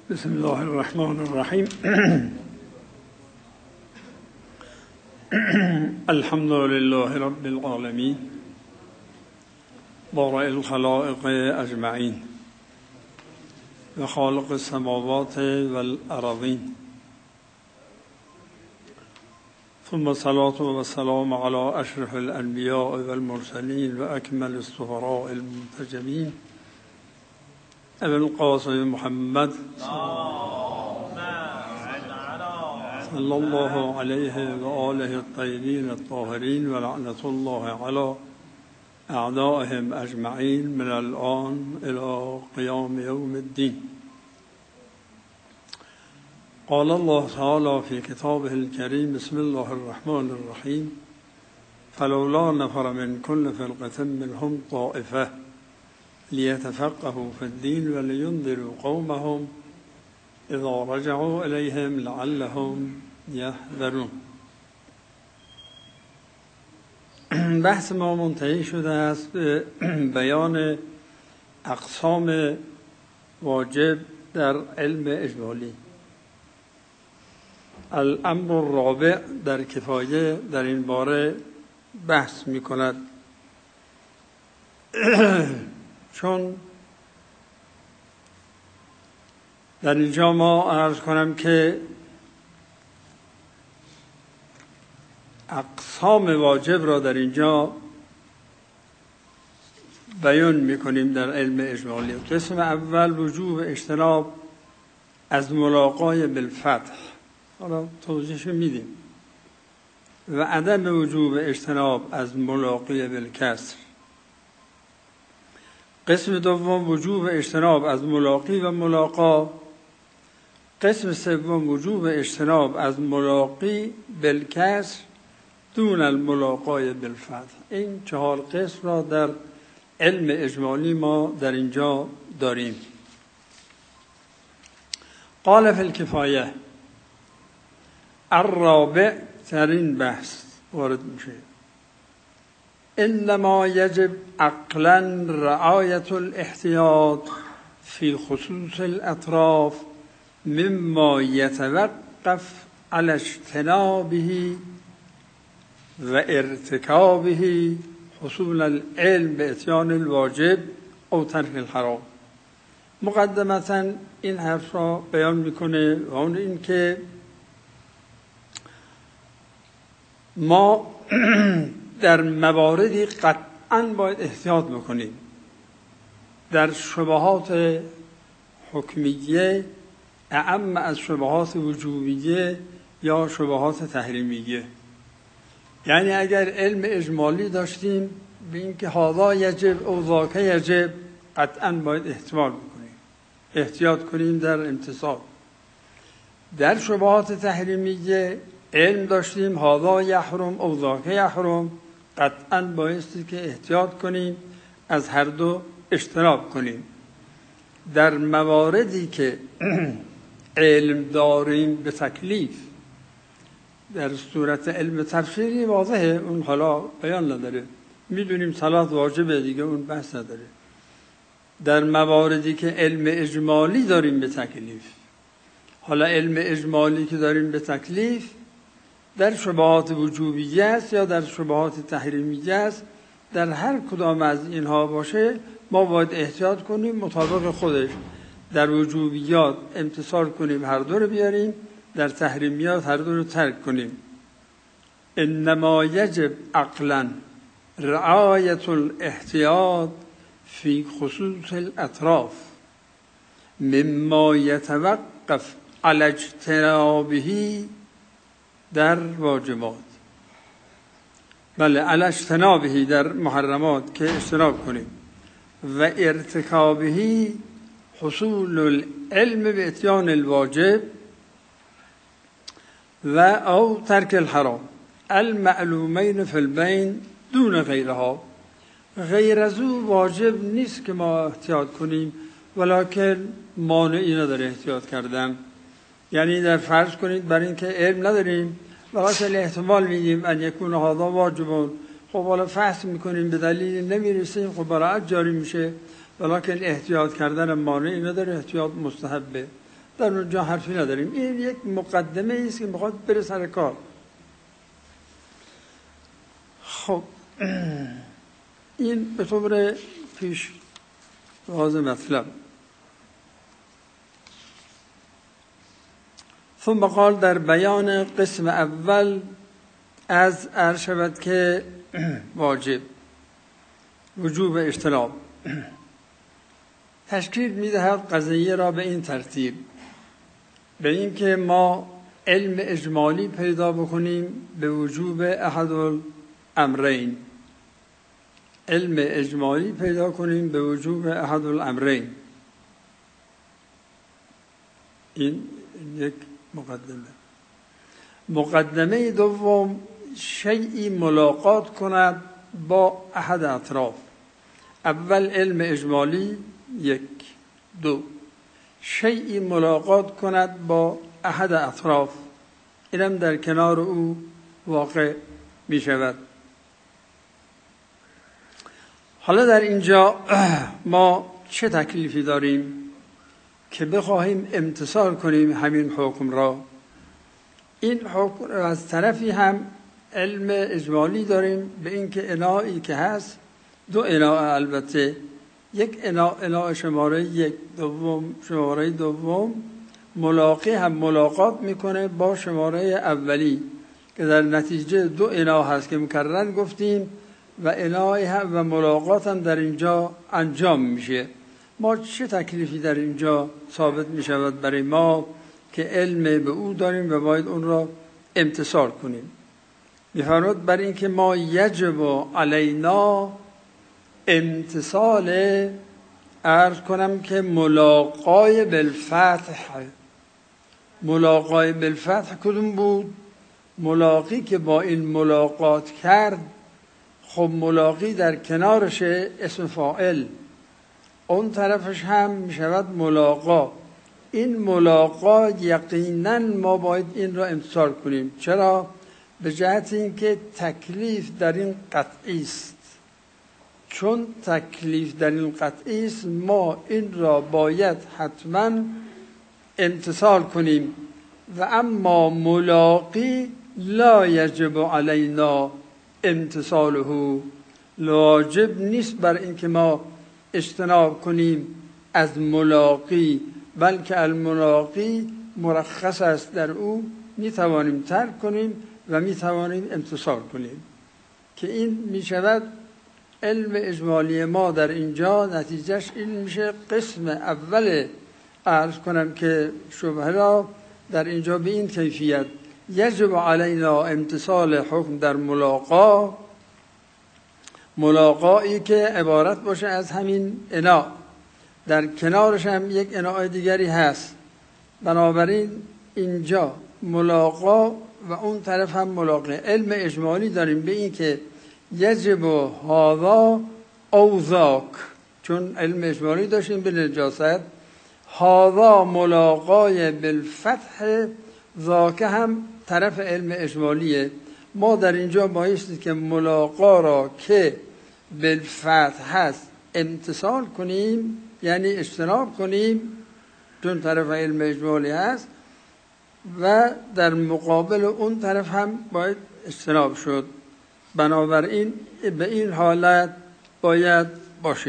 بسم الله الرحمن الرحیم. الحمد لله رب العالمین بارئ الخلائق اجمعین و خالق السماوات والارضین، ثم الصلاة والسلام على اشرف الانبیاء والمرسلین و اکمل السفراء المنتجبین ابی القاسم محمد صلی الله علیه و آله الطیبین الطاهرین و لعنت الله علی اعدائهم اجمعین من الآن الى قیام یوم الدین. قال الله تعالی فی کتابه الکریم بسم الله الرحمن الرحیم فلولا نفر من كل فرقة منهم طائفة لیتفقهوا فی الدین ولینذروا قومهم اذا رجعوا الیهم لعلهم یحذرون. بحث ما منتهی شده است به بیان اقسام واجب در علم اجمالی. الامر الرابع در کفایه در این باره بحث می کند. چون در اینجا ما عرض کنم که اقسام واجب را در اینجا بیان میکنیم در علم اجمالی. قسم اول وجوب اجتناب از ملاقات بالفتح، حالا توضیحش میدیم، و عدم وجوب اجتناب از ملاقات بالکسر. قسم دوم وجوب اجتناب از ملاقی و ملاقا. قسم سوم وجوب اجتناب از ملاقی بالکسر دون الملاقات بالفتح. این چهار قسم را در علم اجمالی ما در اینجا داریم. قال فی الکفایه، الرابع ترین بحث وارد میشه. انما یجب عقلا رعایت الاحتیاط فی خصوص الاطراف مما یتوقف علی اجتنابه و ارتکابه حصول العلم به اتیان الواجب او ترک الحرام. مقدمتا این حرف را بیان میکنه و اون این که ما در مواردی قطعا باید احتیاط بکنیم. در شبهات حکمیه اعم از شبهات وجوبیه یا شبهات تحریمیه. یعنی اگر علم اجمالی داشتیم به اینکه هذا یجب او ذاک یجب، قطعا باید احتیاط کنیم در امتصال. در شبهات تحریمیه علم داشتیم هذا یحرم او ذاک یحرم، قطعا بایستی که احتیاط کنیم، از هر دو اجتناب کنیم. در مواردی که علم داریم به تکلیف، در صورت علم تفسیری واضحه، اون حالا بیان نداره، میدونیم صلات واجبه دیگه، اون بحث نداره. در مواردی که علم اجمالی داریم به تکلیف، حالا علم اجمالی که داریم به تکلیف در شبهات وجوبیه است یا در شبهات تحریمیه است، در هر کدام از اینها باشه ما باید احتیاط کنیم مطابق خودش. در وجوبیات امتثال کنیم، هر دو رو بیاریم، در تحریمیات هر دو رو ترک کنیم. انما یجب عقلا رعایت الاحتیاط فی خصوص الاطراف مما یتوقف علی اجتنابه در واجبات، بله علی اجتنابه در محرمات که اجتناب کنیم، و ارتکابه حصول العلم به اتیان الواجب و او ترک الحرام المعلومین فی البین دون غیرها. غیر از او واجب نیست که ما احتیاط کنیم، ولکن مانعی نداره احتیاط کردن. یعنی در فرض کنید بر این که علم نداریم ولکن احتمال میدیم ان یکون هذا واجبون، خب حالا فحص میکنیم به دلیل نمیرسیم، خب براعت جاری میشه، ولکن احتیاط کردن مانعی نداره، احتیاط مستحبه. در اونجا حرفی نداریم. این یک مقدمه است که میخواد بره سر کار. خب این به طور پیش واضح مطلب. ثم قال در بیان قسم اول از عرض شود که واجب وجوب اجتناب تشکیل میدهد قضیه را به این ترتیب، به این که ما علم اجمالی پیدا بکنیم به وجوب احد الامرین، علم اجمالی پیدا کنیم به وجوب احد الامرین. این یک مقدمه دوم شیئی ملاقات کند با احد اطراف. اول علم اجمالی، یک. دو، شیئی ملاقات کند با احد اطراف، اینم در کنار او واقع می شود. حالا در اینجا ما چه تکلیفی داریم که بخواهیم امتثال کنیم همین حکم را؟ این حکم از طرفی هم علم اجمالی داریم به این که اناعی که هست، دو اناع البته، یک اناع شماره یک، دوم شماره دوم ملاقی هم ملاقات میکنه با شماره اولی که در نتیجه دو اناع هست که مکرر گفتیم و اناعی هم و ملاقات هم در اینجا انجام میشه. ما چه تکلیفی در اینجا ثابت میشود برای ما که علم به او داریم و باید اون را امتثال کنیم؟ میفرماید بر این که ما یجب علینا امتثال، عرض کنم که ملاقای بالفتح. ملاقای بالفتح کدوم بود؟ ملاقی که با این ملاقات کرد، خب ملاقی در کنارش اسم فاعل، اون طرفش هم میشود ملاقا. این ملاقا یقینا ما باید این را امتثال کنیم. چرا؟ به جهت اینکه تکلیف در این قطعی است. چون تکلیف در این قطعی است ما این را باید حتما امتثال کنیم و اما ملاقی لا یجب علینا امتثاله، واجب نیست بر این که ما اجتناب کنیم از ملاقی، بلکه الملاقی مرخص است، در او می توانیم ترک کنیم و می توانیم امتثال کنیم. که این می شود علم اجمالی ما در اینجا نتیجهش این میشه. قسم اول عرض کنم که شبهه را در اینجا به این کیفیت یجب علینا امتثال حکم در ملاقایی که عبارت باشه از همین اناع، در کنارش هم یک اناع دیگری هست. بنابراین اینجا ملاقا و اون طرف هم ملاقا. علم اجمالی داریم به این که یجب هذا او ذاک، چون علم اجمالی داشتیم به نجاست. هذا ملاقای بالفتح، ذاک هم طرف علم اجمالیه. ما در اینجا بایستی که ملاقا را که بالفتح هست امتثال کنیم، یعنی اجتناب کنیم، چون طرف علم اجمالی هست، و در مقابل اون طرف هم باید اجتناب شد. بنابراین به این حالت باید باشه.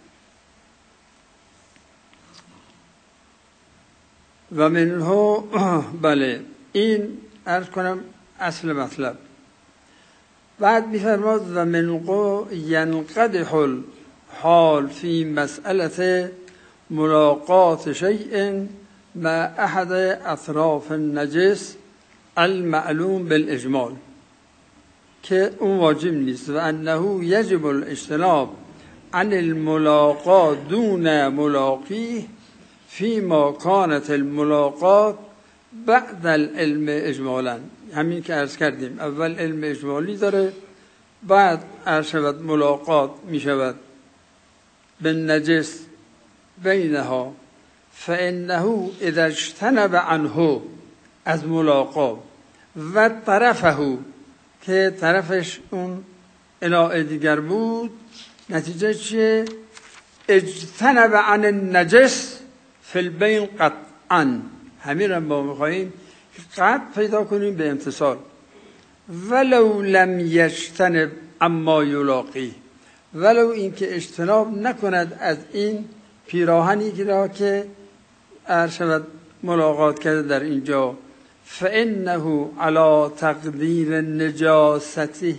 و منه، بله این عرض کنم اصل مطلب. بعد می‌فرماید و منه ینقدح الحال فی مسئله ملاقات شیء مع احد اطراف النجس المعلوم بالاجمال، که اون واجب نیست. و انه یجب الاجتناب عن الملاقات دون ملاقیه فيما كانت الملاقات بعد العلم اجمالا. همین که عرض کردیم، اول علم اجمالی داره، بعد عرض شود ملاقات می شود بالنجس بینها، فانه اذا اجتنب عنه، از ملاقات، و طرفه که طرفش اون اناء دیگر بود، نتیجه چیه؟ اجتنب عن النجس فی البین قطعا همین رو ما میخواییم قطع پیدا کنیم به امتصال. ولو لم یجتنب اما یلاقی، ولو اینکه اجتناب نکند از این پیراهنی را که شود ملاقات کرده در اینجا. فانه علی تقدیر نجاسته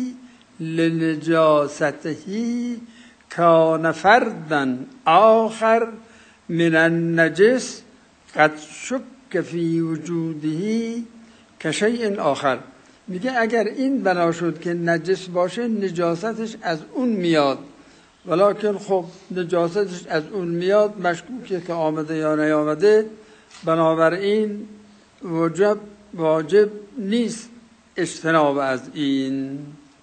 لنجاسته کان فردا آخر من النجس قد شک فی وجوده کشیء آخر. میگه اگر این بنا شد که نجس باشه نجاستش از اون میاد، ولکن خب نجاستش از اون میاد مشکوکه که آمده یا نیامده، بنابراین واجب نیست اجتناب از این.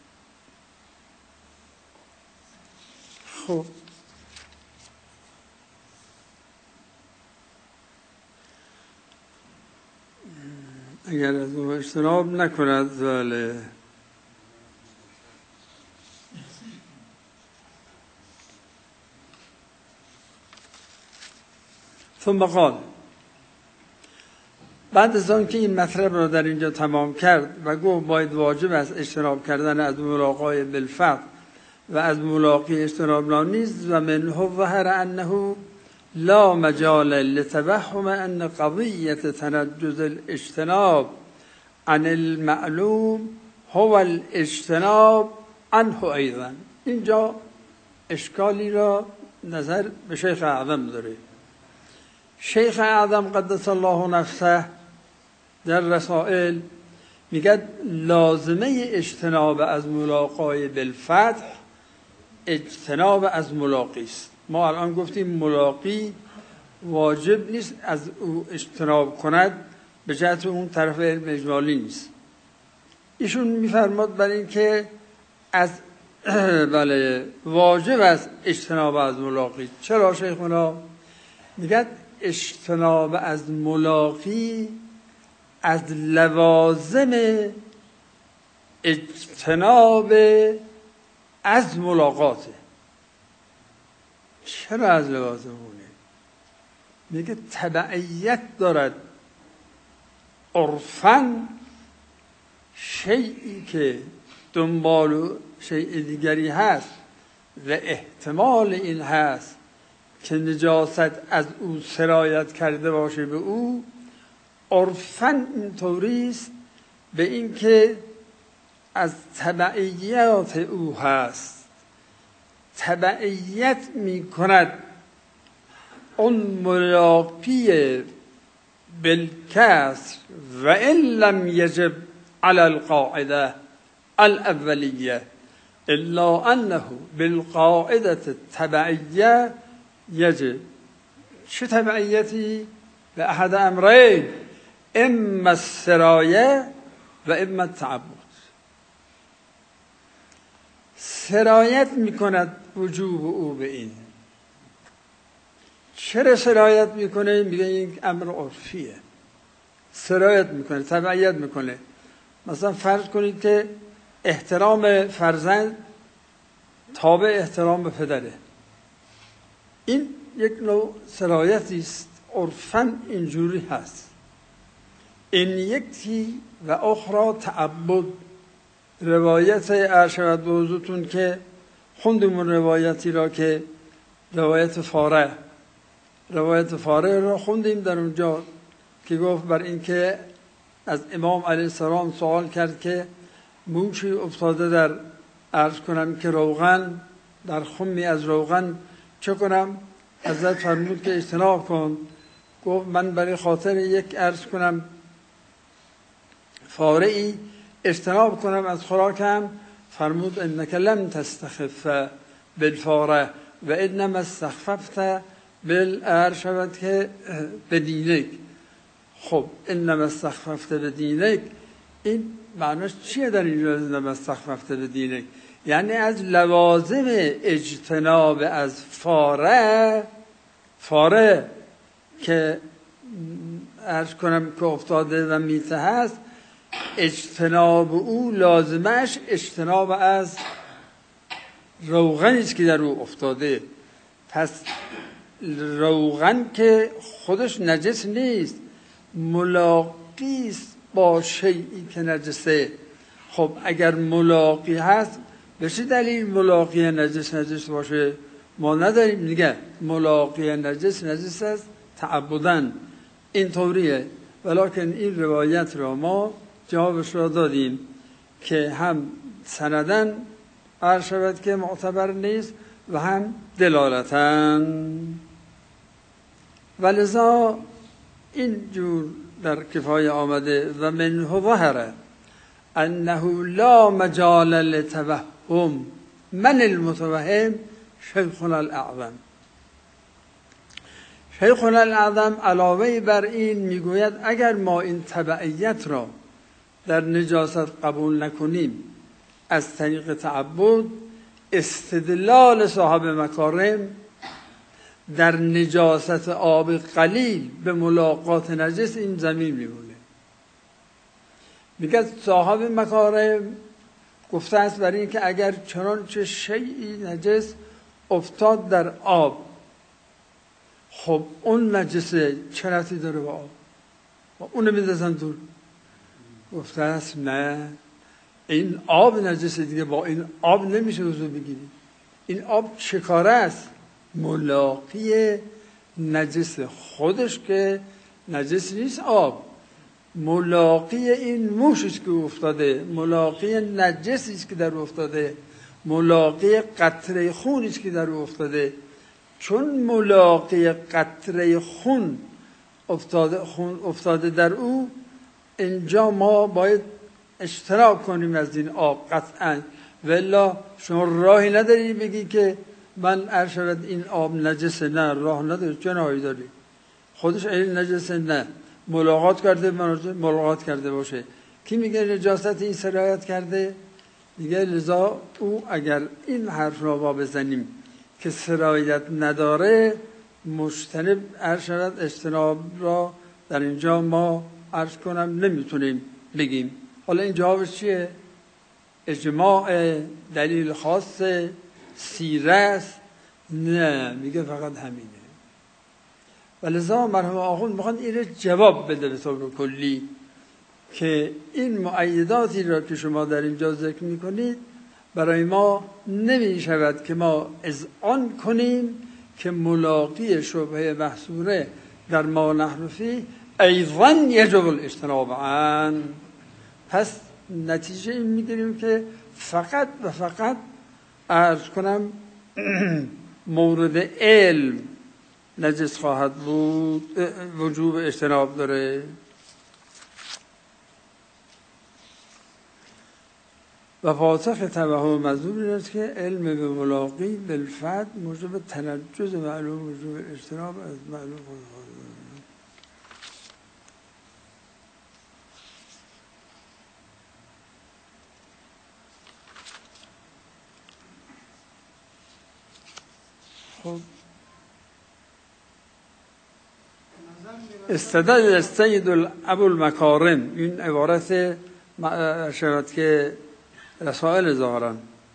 خب اگر از اون اجتناب نکند ولی ثم قال، بعد از آن که این مطلب را در اینجا تمام کرد و گفت باید واجب است اجتناب کردن از ملاقات بالفعل و از ملاقی اجتناب نیز، و منه ظهر انه لا مجال لتوهم ان قضیة تنجز الاجتناب عن المعلوم هو الاجتناب عنه ایضا. اینجا اشکالی را نظر به شیخ اعظم داره. شیخ اعظم قدس الله نفسه در رسائل میگه لازمه اجتناب از ملاقات بالفتح اجتناب از ملاقی است. ما الان گفتیم ملاقی واجب نیست از او اجتناب کند، به جهت اون طرف علم اجمالی نیست. ایشون میفرماد برای این که از بله واجب است اجتناب از ملاقی. چرا شیخنا؟ میگه اجتناب از ملاقی از لوازم اجتناب از ملاقاته. چرا از لوازم اونه؟ میگه تبعیت دارد. عرفاً شیئی که دنبال شیء دیگری هست و احتمال این هست که نجاست از او سرایت کرده باشه به او، عرفاً اینطوری است به این که از تبعیات او هست. تبعیت می کند اون ملاقی بالکسر و ان لم یجب علی القاعده الاولیه الا انه بالقاعده التبعیه یجب. چه تبعیتی؟ به احد امرین، اما السرایه و اما التعبد. سرایت میکند وجوب او به این. چرا سرایت میکنه؟ میگه این امر عرفیه. سرایت میکنه، تبعیت میکنه. مثلا فرض کنید که احترام فرزند تابع احترام پدره. این یک نوع سرایتی است، عرفاً اینجوری هست. این یکی و اخرى تعبد. روایت ارشد به حضورتون که خوندیم روایتی را که روایت فاره را خوندیم در اونجا که گفت بر این که از امام علیه السلام سوال کرد که موشی افتاده در عرض کنم که روغن، در خمی از روغن چه کنم؟ حضرت فرمود که اجتناب کن. گفت من برای خاطر یک عرض کنم فاره ای اجتناب کنم از خوراکم. فرمود انک لم تستخف بالفاره و انما استخففت بالارشبت که بدینک. خب انما استخففت بدینک، این معناش چیه در اینجا؟ انما استخففت بدینک یعنی از لوازم اجتناب از فاره که عرض کنم که افتاده و میته هست، اجتناب او لازمش اجتناب از روغنی است که در او افتاده. پس روغن که خودش نجس نیست، ملاقی است با شیئی که نجسه. خب اگر ملاقی هست به چه دلیل ملاقی نجس باشه؟ ما نداریم دیگه. ملاقی نجس است تعبداً، این طوریه. ولیکن این روایت را ما جوابش را دادیم که هم سنداً عرض شود که معتبر نیست و هم دلالتاً. ولذا این جور در کفایه آمده و منه ظهر انه لا مجال لتوهم من المتوهم شیخنا الاعظم. شیخنا الاعظم علاوه بر این میگوید اگر ما این تبعیت را در نجاست قبول نکنیم از طریق تعبد، استدلال صاحب مکارم در نجاست آب قلیل به ملاقات نجس این زمین میمونه. میگه صاحب مکارم گفته است برای اینکه اگر چنانچه شیئی نجس افتاد در آب، خب اون نجسه چه ربطی داره با آب؟ اونو میذارن دور. گفته است نه، این آب نجسه دیگه، با این آب نمیشه وضو بگیری. این آب چه کاره است؟ ملاقی نجس خودش که نجس نیست آب، ملاقی این موشش که افتاده، ملاقی نجسی است که در افتاده، ملاقی قطره خونی است که در افتاده. چون ملاقی قطره خون افتاده در او، اینجا ما باید اجتناب کنیم از این آب قطعا. والا شما راهی نداری بگی که من ارشد این آب نجسه، نه راه نداری. چه راهی داری؟ خودش این نجسه نه، ملاقات کرده، ملاقات کرده باشه. کی میگه نجاست این سرایت کرده؟ میگه لذا او اگر این حرف را بزنیم که سرایت نداره، مجتنب ارشد اجتناب را در اینجا ما عرض کنم نمیتونیم بگیم. حالا این جوابش چیه؟ اجماع، دلیل خاص، سیره؟ نه، میگه فقط همینه. ولذا مرحوم آخوند میخوان این جواب بده به طور کلی که این مؤیداتی را که شما در اینجا ذکر میکنید برای ما نمیشود که ما اذعان کنیم که ملاقی شبهه محصوره در ما نحن فیه ایضا یجب الاجتناب عنه. پس نتیجه این میگیریم که فقط و فقط عرض کنم مورد علم نجس خواهد بود، وجوب اجتناب داره. و پاسخ توهم مذهوب این است که علم به ملاقی بالفعل موجب تنجز معلوم وجوب اجتناب از معلوم خواهد. خب استدل السید ابو المکارم، این عبارت شرط که رسائل ظاهرا،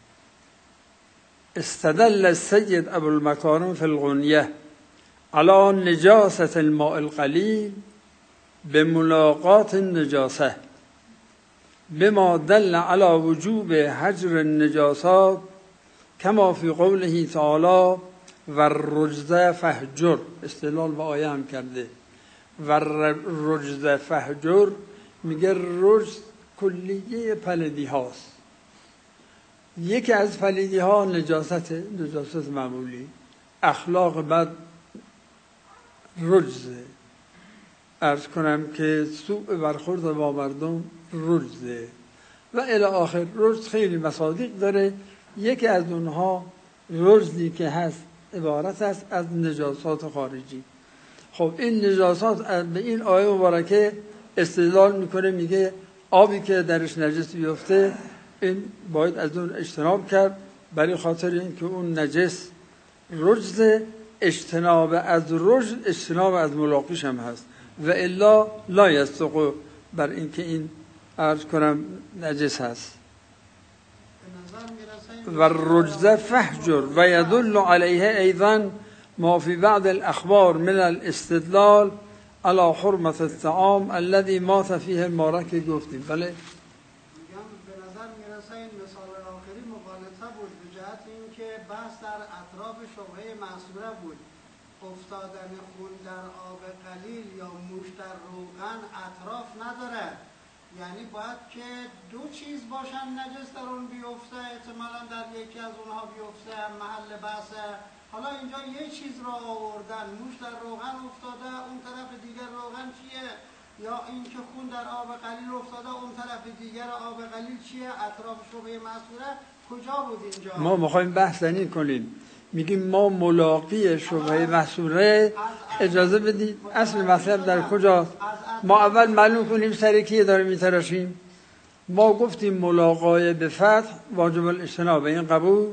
استدل السید ابو المکارم فی الغنیه علی نجاست الماء القلیل بملاقات النجاسه بما دل علی وجوب حجر النجاسات کما فی قوله تعالی و الرجز فهجر. استدلال با آیه هم کرده. و الرجز فهجر، میگه رجز کلیه پلیدی هاست. یکی از پلیدی ها نجاست معمولی، اخلاق بد رجزه. عرض کنم که سوء برخورد با مردم رجزه و الی آخر. رجز خیلی مصادیق داره. یکی از اونها رجزی که هست عبارت است از نجاسات خارجی. خب این نجاسات به این آیه مبارکه استدلال میکنه، میگه آبی که درش نجس بیفته این باید از اون اجتناب کرد، برای خاطر اینکه اون نجس رجز، اجتناب از رجز اجتناب از ملاقیش هم هست و الا لا یستقو بر اینکه این عرض کنم نجس هست. و الرجز فهجر و یدل علیه ایضا ما فی بعض الاخبار من الاستدلال علی حرمت الطعام الذي مات فیه المارک که گفتیم. بله میگم به نظر میرسه این مثال آخری مغالطه بود به جهت اینکه بحث در اطراف شبهه محصوره بود. افتادن خون در آب قلیل یا موش در روغن اطراف نداره، یعنی باید که دو چیز باشن نجس در اون بیفته، احتمالا در یکی از اونها بیفته محل بحثه. حالا اینجا یه چیز را آوردن، موش در روغن افتاده، اون طرف دیگر روغن چیه؟ یا اینکه خون در آب قلیل افتاده، اون طرف دیگر آب قلیل چیه؟ اطراف شبهه محصوره کجا بود اینجا؟ ما میخوایم بحث این کنیم، میگیم ما ملاقی شبهه محصوره. اجازه بدید اصل مطلب در کجاست؟ ما اول معلوم کنیم سر کیه داریم میتراشیم. ما گفتیم ملاقای به فتح واجب الاجتناب، این قبول.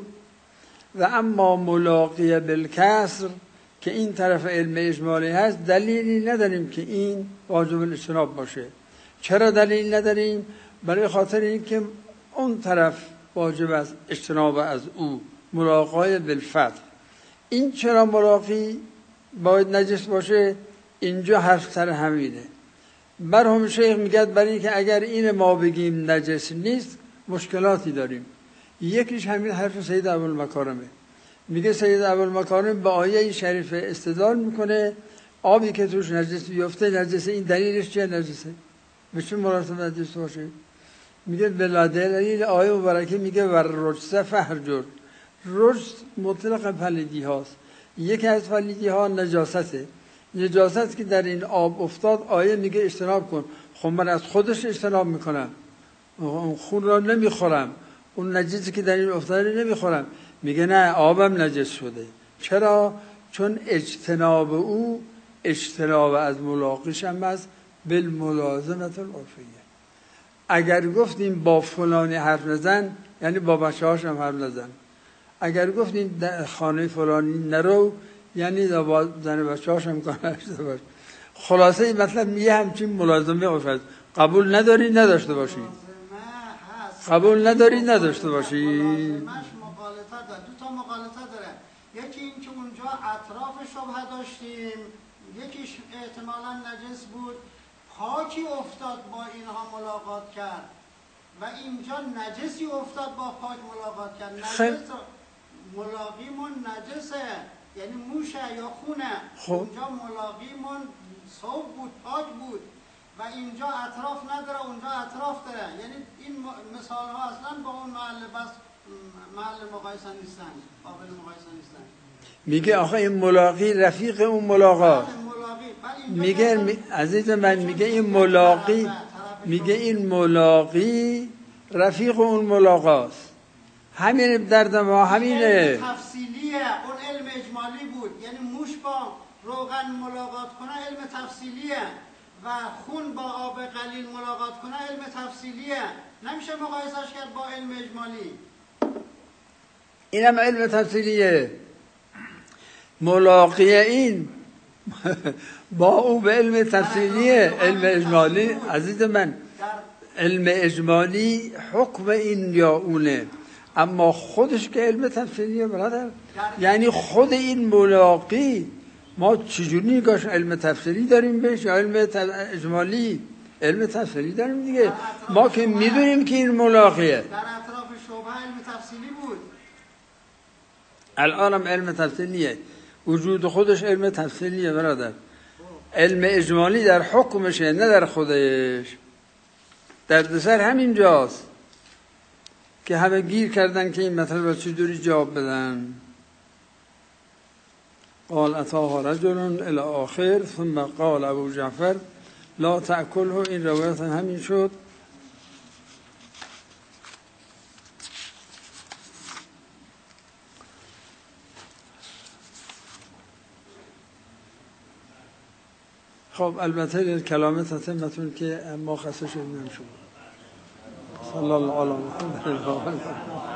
و اما ملاقی بالکسر که این طرف علم اجمالی هست دلیلی نداریم که این واجب الاجتناب باشه. چرا دلیل نداریم؟ برای خاطر اینکه اون طرف واجب از اجتناب از او، ملاقای بالفتح. این چرا ملاقی باید نجس باشه؟ اینجا حرف سر همینه. مرحوم شیخ میگه برای اینکه اگر این ما بگیم نجس نیست مشکلاتی داریم. یکیش همین حرف سید ابوالمکارمه. میگه سید ابوالمکارم به آیه شریف استدلال میکنه آبی که توش نجس بیفته نجسه. این دلیلش چیه نجسه؟ به چه مراتب نجس باشه؟ میگه بلا دلیل آیه مبارکه میگه ور رجس فهجر. رجس مطلق پلیدی هاست. یکی از پلیدی ها نجاسته. نجاست که در این آب افتاد آیه میگه اجتناب کن. خب من از خودش اجتناب میکنم، اون خون را نمیخورم، اون نجسی که در این افتاده نمیخورم. میگه نه آبم نجس شده. چرا؟ چون اجتناب او اجتناب از ملاقیش هم است بالملازمت العرفیه. اگر گفتیم با فلانی حرف نزن یعنی با بچه هاش هم حرف نزن. اگر گفتیم در خانه فلانی نرو یعنی با زن بچه هاش هم کنه. خلاصه این مطلب میگه همچین ملازمه عرف قبول نداری نداشته باشی. قبول نداری نداشته باشی. مغالطه داره. دو تا مغالطه داره. یکی این که اونجا اطراف شبهه داشتیم، یکیش احتمالا نجس بود، پاکی افتاد با اینها ملاقات کرد و اینجا نجسی افتاد با پاک ملاقات کرد. نجس ملاقیمون نجسه یعنی موشه یا خونه. اونجا ملاقیمون صوب بود، پاک بود و اینجا اطراف نداره، اونجا اطراف داره. یعنی این مثال ها اصلا با اون محل مقایسه نیستن، قابل مقایسه نیستن. میگه آخه این ملاقی رفیق اون ملاقات. میگه عزیز من میگه این ملاقی، میگه این ملاقی رفیق اون ملاقات. همین درد ما همینه. علم تفصیلیه، اون علم اجمالی بود. یعنی موش با روغن ملاقات کنه علم تفصیلیه و خون با آب قلیل ملاقات کنه علم تفصیلیه. نمیشه مقایسش کرد با علم اجمالی. اینم علم تفصیلیه. ملاقی این با او به علم تفصیلیه. علم اجمالی عزیز من، علم اجمالی حکم این یا اونه، اما خودش که علم تفصیلیه برادر. یعنی خود این ملاقی ما چجوری نگاش علم تفصیلی داریم بهش یا علم اجمالی؟ علم تفصیلی داریم دیگه. ما که میدونیم که این ملاقیه. در اطراف شبهه علم تفصیلی بود. الانم علم تفصیلیه. وجود خودش علم تفصیلیه برادر. علم اجمالی در حکمشه نه در خودش. دردسر همین جاست که همه گیر کردن که این مطلب را چجوری جواب بدن. قال اتاها رجل الى آخر ثم قال ابو جعفر لا تأکله. این روایت همین شد. خب البته کلام تتمتون که ما خسته شدیم شد. صلی الله علیه و سلم.